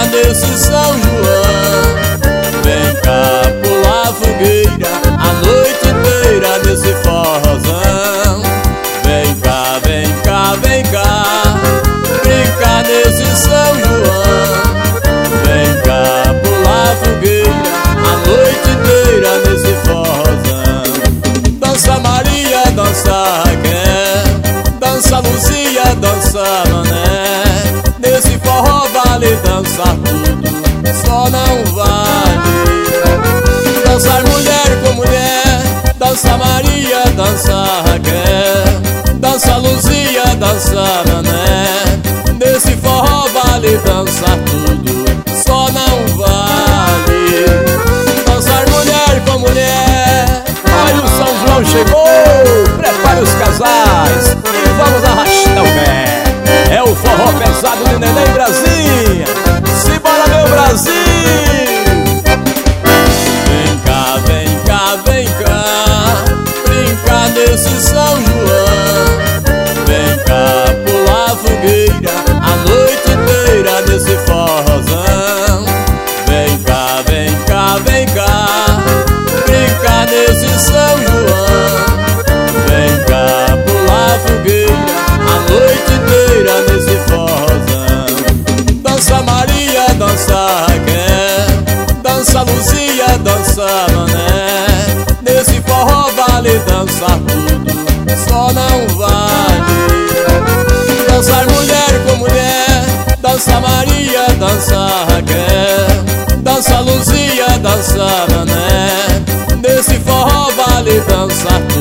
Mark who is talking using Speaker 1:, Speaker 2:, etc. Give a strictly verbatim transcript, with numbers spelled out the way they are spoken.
Speaker 1: nesse São João. Vem cá pular fogueira a noite inteira nesse forrozão. Vem cá, vem cá, vem cá, brincar nesse São João. Vem cá pular fogueira a noite inteira nesse forrozão. Dança Maria, dança Raquel, dança Luzia, dança Mané. Nesse forró vale dançar tudo, só não vale dançar mulher com mulher. Dança Maria, dança Raquel, dança Luzia, dança Mané. Nesse forró vale dançar tudo, só não vale dançar mulher com mulher.
Speaker 2: Olha, o São João chegou, prepare os casais e vamos arrastar o pé. É o forró pesado de Neném Brasinha. Simbora, meu Brasil!
Speaker 1: Vem cá, vem cá, vem cá, brincar nesse São João. Vem cá pular fogueira a noite inteira nesse forrozão. Vem cá, vem cá, vem cá, brincar nesse São João. Vem cá pular fogueira a noite inteira nesse forrozão. Dança Maria, dança Raquel, dança Luzia, dança Mané. Nesse forró vale dançar tudo, só não vale dançar mulher com mulher. Dança Maria, dança Raquel, dança Luzia, dança Mané. Nesse forró vale dançar tudo,